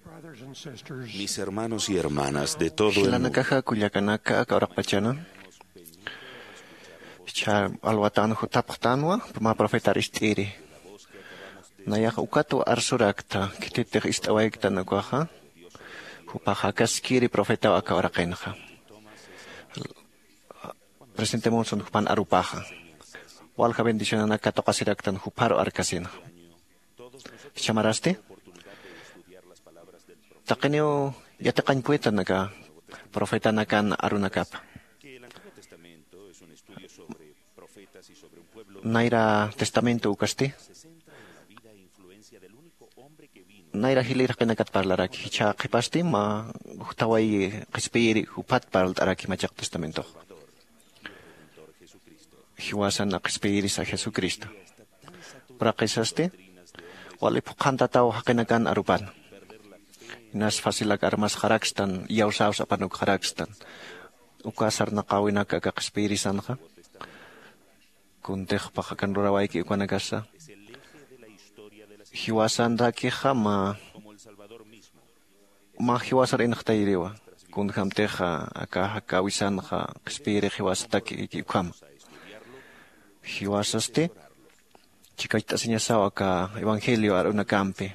Mis hermanos y hermanas de todo el mundo, Hilanakaja kuyakanaka kaurakpachana. Cha alwatan hutaptanwa puma profetaristiri. Nayak ukatu arsurakta kititih istawaikta nakwaha. Hupahakaskiri profeta akawarakenha. Presentemos un hupan arupaja. Walha bendicionanaka tokasiraktan huparo arkasina. Chamaraste? Takeneo yatakan pueta naka profeta nakan arunakap. Naira testamento ukasti. Naira hilir kenakat parlaraki cha kipasti ma hutawai kispiri hupat parlaraki macak testamento. Hiwasan na kispiri sa Jesucristo. Prakisasti wali pukanta tao hakenakan arupan. Nas fasilak armas harakstan yausaus apanuk harakstan. Ukasar na kawinak kispiri sanha. Kunteh pakakan rurawai ki ukanagasa. Hiwasan dakiha ma hiwasar inaktayriwa. Kun hamteha akawisan ha kispiri hiwasataki ki ukam. Hiwasaste chikaita sinyasawa ka evangelio arunakampi.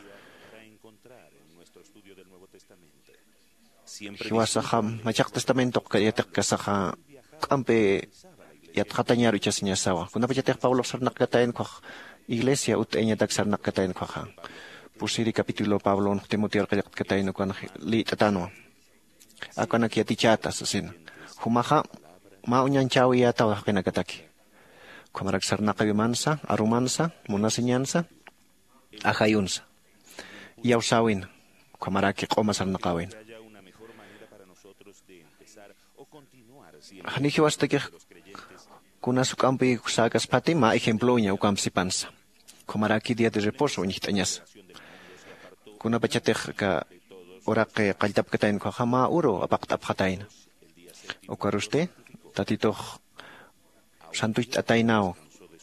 Hiwasaham macak testamento kayatek kasaha kampe yat katanya rucha sinyasawa. Kuna pachatek Paulo sarnak katayin kwa iglesia utenya tak sarnak katayin kwa. Pusiri kapitulo Pablo Timoteo kayak katayin kwa li tatano. Ako nakiatichata sa sin. Humaha maunyan chawi yata wa kinakataki. Kumarag sarnak kabimansa, arumansa, munasinyansa, akayunsa. Yausawin. Kumaraki koma sarnakawin. Hanihiwas takih kuna sukampi kusakas pati ma ejemplonya ukam si pansa. Kumaraki dia de reposo uñihtanyas. Kuna pachateh ka orake kaltap katain kwa hama uro apaktap katain. Ukaruste tatitoh santuit atainaw.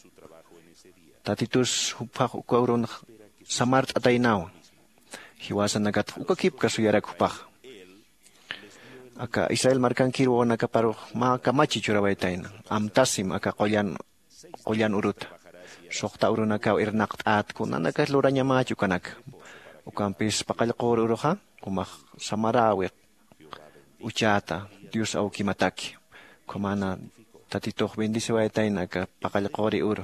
Tatitus hupah ukauron samart atainaw. Hiwasan nagat ukakip kasuyarak hupah. Aka Israel markan kirwo nakaparo makamachi churawaitain. Amtasim aka kolyan urut. Sokta uro nakaw irnakt at kuna nakasluranya machu kanak. Ukampis pakalakor uroha kumah samarawik. Uchata Dios au kimataki. Kumana tatitoh bendisawaitain aka pakalakori uro.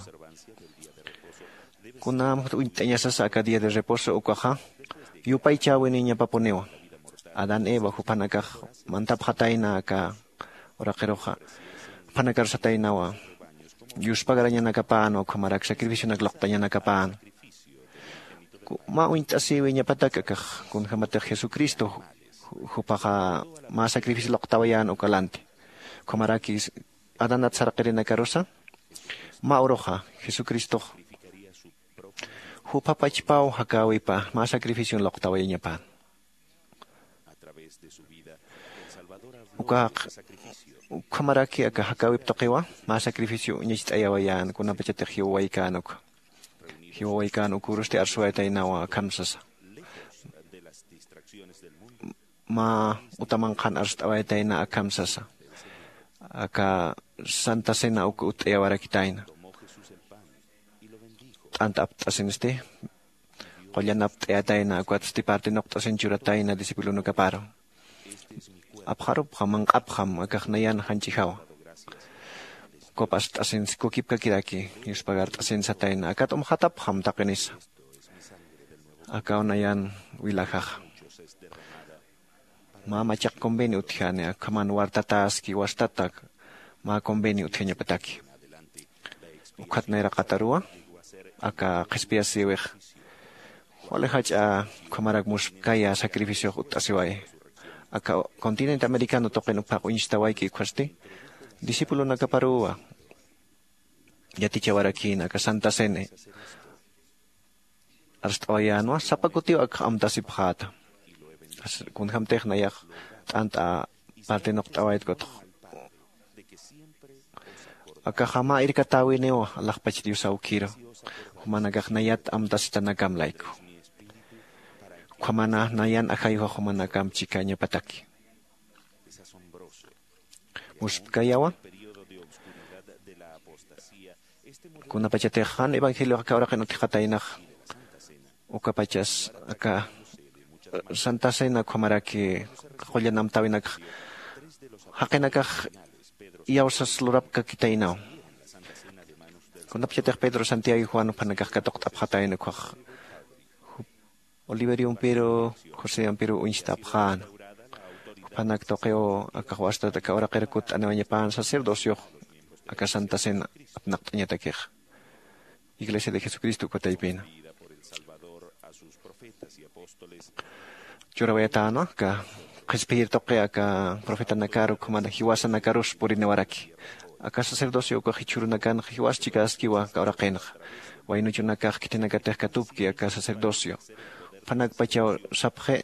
Kuna uintanya sa aka dia de reposo ukaha. Yupay chawin niya papunewa. Adan Eva hupanakah mantap hatay na ka orakeroha panakar sa tayo nawa Diyos pagaranya nakapaano kumarak sakripisyo naglokta niya nakapaano mauint asiwi niya patakakah kung hamatak Jesucristo hupaka masakripisyo loktawayan o kalante kumaraki adan at sarakirin nakarosa mauroha Jesucristo hupapachpaw hakawi pa masakripisyo loktawayan niya pa Ukamaraki aka hakawip tokewa, masakripisyo niya ayawayan kuna pachatek hiwaikanok. Hiwaikanok kuruste arsuay tayo nawa kamsasa. Utamangkan arstaway tayo na akamsasa. Aka santa sena uku utayawara kitain. Antap tasiniste. Kolyanap tayo na akwat stiparte noktasin churatay na disipulo no kaparo. Apharop hamang apham agak nayan hanchihaw. Kopas asin kukip kakiraki, yus pagart asin sa tayo na akat hatap ham takinis. Akaw nayan wilakah. Macak kombeni uthyan kaman wartataski wastatak ma kombeni uthyan pataki. Ukat na kataruwa aka kispiasiwek. Wala haja kamarag muskaya sakrifisyo utasiway. Aka kontinente americano token upak uñistaway ki kwasti. Disipulo nagkaparuwa. Yati chawarakin aka Santa Sene. Arstawayanwa sa pagkutiw aka amtasipkhata. Kung hamtek na yak tanta parte noktawait ko. Aka kama irikatawi neo alakpach diyo sa ukiro. Humanagak nayat amtasita nagamlay ko. Kamana nayan akayo humana kam chikaña pataki. Muskayawa. Kuna pachatejan evangelio akawra que no tijatainaj. Ukapachas acá Santa Cena kumaraki joyanam tawinak. Hakenakaj yausas lurapka kitainao. Kuna pachatej Pedro Santiago y Juan panakaj katok tapjataina kwaj. Oliverio Pero, José Ampero Unstapjan. Panak tokeo akawasta takawra kerekut anawañapan sacerdocio. Acá Santa Cena apnaktaña takej. Iglesia de Jesucristo Cotaipina. Churabayatano, ka espíritu que acá profeta Nakaro, como na hiwasa Nakaros por inawaraki. Acá sacerdocio ko hichuru nakan hiwas chicas kiwa ka oraken. Wa inu chunaka kitinakateh katupki acá sacerdocio. Panak pachao sapje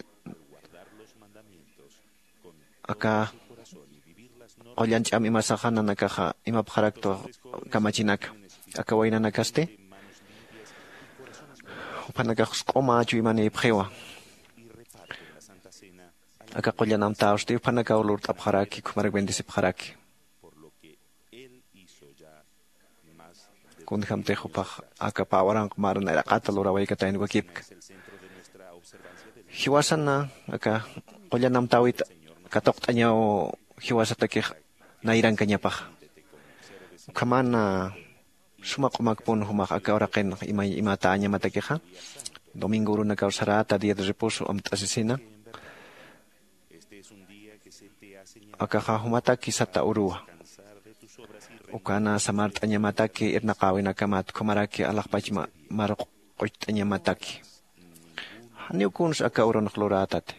acá olyancham imasajana nakaja imapjarakto kamachinak. Acá waina nakaste. Panak qoma chu imani pjewa. Acá collanam taoste panak aulur tapjaraki kumarak bendisi pjaraki. Kun hamtejo paj acá pawaran kumaran era qatalura way katain wakipk. Hiwasana acá collanam tawit katok tañao hiwasatake nairan kanyapaj. Kamana sumak pun humak acá oraken ima taña matakeja. Domingo uruna causarata día de reposo asesina. Acá humataki sata urua. Ukana samart anyamataki irnaqawin akamat kumaraki alaqpachma marq anyamataki. Haniukuns acá uron cloratate.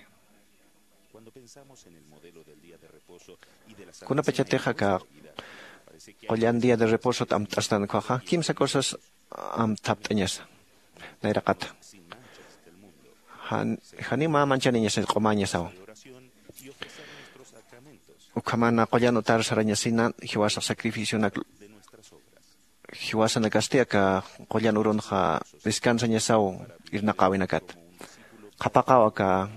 Kuna pachateja ka qollan día de reposo tam tastan kwaja kimsa cosas taptañas. Nairaqata. Hanima manchaniñas el qomañas aw. Ukamana qollan utar sarañasina hiwasa sacrificio nak hiwasa nakastia ka qollan uronja descansa ñasaw irnaqawinakat. Qapaqawa ka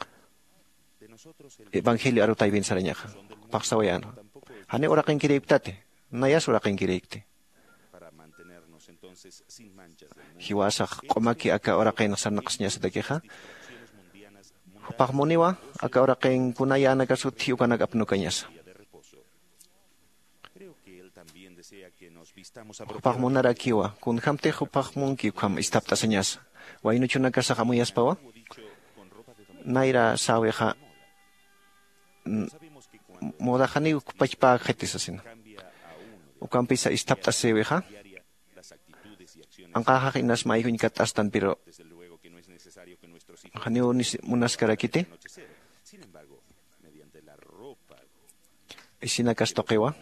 evangelio arutay bin sarañaja. Paqsawayano. Hani uraqin kireiptate. Nayas uraqin kireipte. Hiwasa qomaki aka uraqin sanaqsñas dakeja. Paqmuniwa aka uraqin kunayana kasut hiukanak apnukañas. Paqmunara kiwa kun hamte paqmunki kam istaptasañas. Waynuchunaka sahamuyaspawa. Naira saweja modajani pachpa jetisasina. Ukampisa istaptaseweja. Angkaja inas maihun katastan pero hanio munaskarakite. Isinakas tokewa.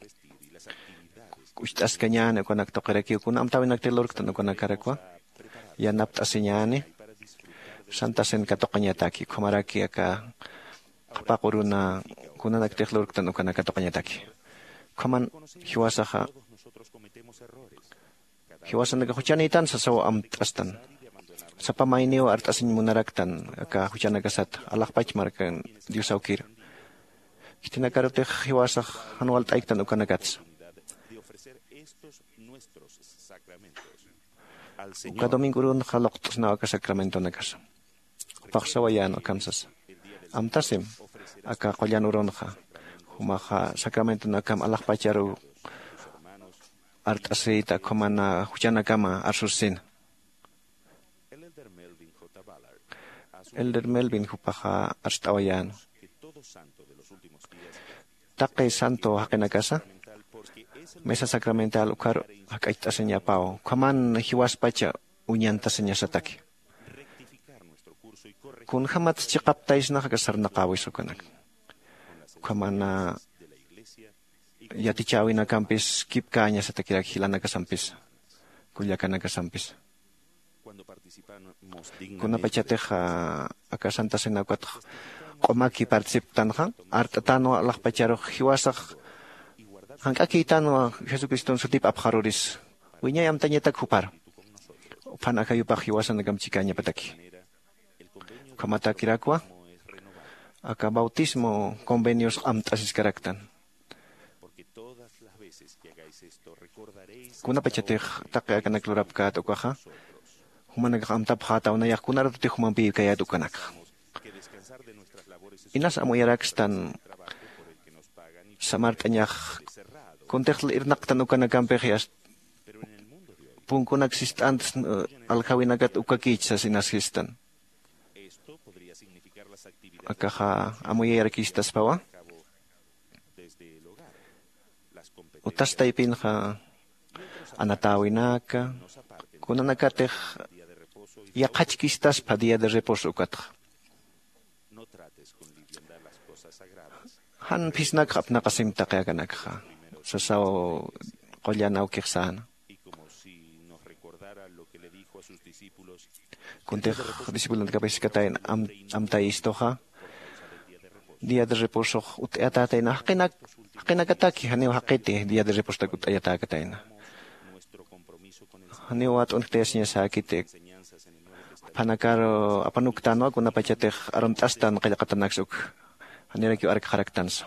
Ustas kanyane konak tokeraki kun amtawin nagtelork tan konak karakwa. Yanapt asinyane. Santa Sen katokanyataki kumaraki aka pakuruna kuna nagtelork tan konak katokanyataki. Kaman hiwasaha hiwasan nagahuchanitan sa sawa amtastan. Sa pamainiw artasin munaraktan aka huchanagasat alakpach markan diusaukir. Kitinakarote hiwasah hanual taiktan ukanagats. Uka domingurun haloktos na aka sakramento nagas. Paksawayano kamsas. Amtasim aka kolyanuron ha. Humaha sakramento nakam alakpacharu artasita komana huchanakama arsusin. Elder Melvin hupaha arstawayano. Take santo hakenakasa. Mesa sakramental ukar hakaitaseña pao. Kaman hiwaspacha uñantaseña sataki. Kun hamat chikaptais na hakasar nakawisukanak. Kamana yatichawi na kampis kipkanya sa takirak hilana kasampis. Kulyaka na kasampis. Kuna pachateja akasanta senakwat komaki participan ha artatano alakpacharo hiwasak hangkakitano Jesucristo sutip apharuris. Winya yamtanya taghupar. Panakayo pa hiwasan nagamchikanya pataki. Kamatakirakwa. Acá bautismo, convenios amtasis caractan. Kuna pachatej takia kanak lurapka tokaja. Humanak amtap hata una yakunar te humampi kaya tukanak. Inas amoyarakstan samartanyah kontejl irnaktan ukanakampejas punkunak sistant alkawinagat ukakichas inasistan. Akaja amoyarakistas pawa. Utas taipinja anatawinaka kunanakatej yakachkistas pa día de reposo ukatja. Han pisnak apnakasimta kaya kanakja. Sasaw qolyanaw kiksana. Kuntej disipulon kapis katayin amtaistoja. Día de reposo utayatatay na hakinakataki haniw hakiti día de reposo utayatakatay na. Haniw at untayas niya sa akitik. Panakaro apanuktano ako napachatech aramtastan kaya katanaksuk. Hanira kyo arak karaktans.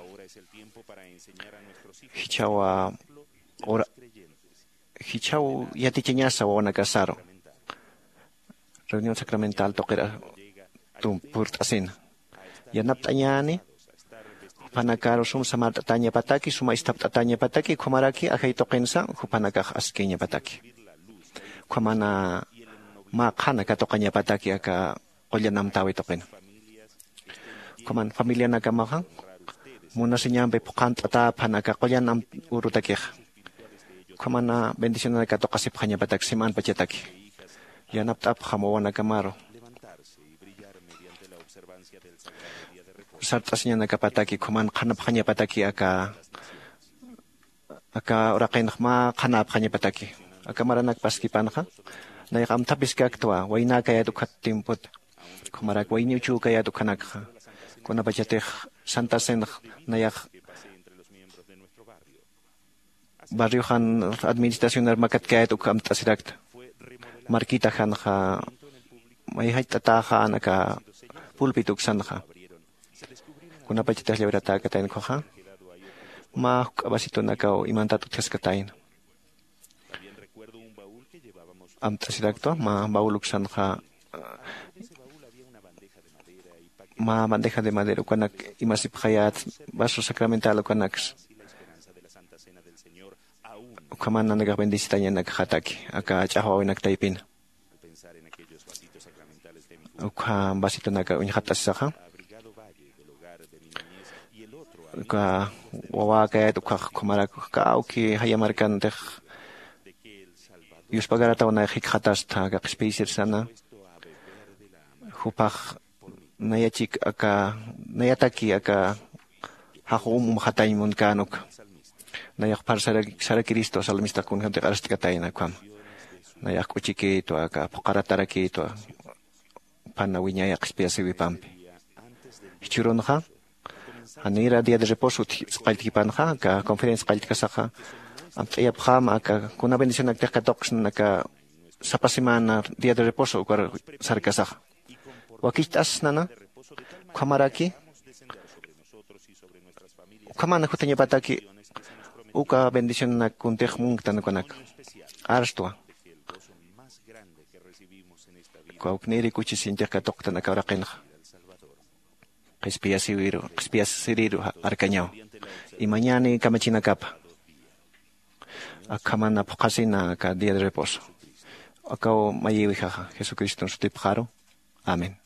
Hichaw yatichinyasa wa nakasaro. Reunión sacramental tokera tumpurtasin. Yanap tanyani. Panakaro sum samar tatanya pataki suma istap tatanya pataki kumaraki akay tokensa kupanakah askinya pataki. Kumana makana katokanya pataki aka kolyanam tawi token. Kuman familia nagamakang muna sinyambe pukant ata panaka kolyanam urutakih. Kumana bendisyon na katokasip kanya patak siman pachataki. Yanap tap hamawa nagamaro. Sartas niya nagapataki kuman kanap kanya pataki aka orakin ma kanap kanya pataki. Aka maranak paskipan ka. Nayakam tapis ka aktua. Way na kaya dukat timpot. Kumarak way niuchu kaya dukanak ka. Kuna pachatih santasen nayak baryohan administrasyon makat kaya dukam tasirakt. Markitahan ka may haytatahan naka pulpituksan ka. Kuna pachatih librata katayin ko ka. Abasito nakaw imantatutkas katayin. Amtasirakto mabauluksan ka bandeja de madera kanak imasip hayat vaso sacramental kanak kamana nagabendisita niya naghataki aka chahaw nagtaipin uka basito naga unyatas saka uka wawa kaya uka kumara ka uki hayamarkan teh yus pagarataw na hikhatas ta ka spacer sana hupach nayachik nayataki hakum hatay mun kanok nayak par sara Kristo salamista kun hante arast katay na kwam nayak uchiki to pokarataraki to panawinya yak spiasi wipampi hichuron ha hanira dia de reposo qaltipan ha ka conference qaltikasaka am tayap khama kuna bendisyon nagtakatoks naka sa pasimana dia de reposo ukar sarkasaka wakitas nana kamaraki kamana kutanya pataki uka bendición na kuntej mungtan konak arstua kaukneri kuchisinteh katoktan akarakin Qispiasiriru arkañaw imañani kamachina kapa akamana pokasina ka dia de reposo akaw mayiwi jaja Jesucristo sutipjaro. Amén.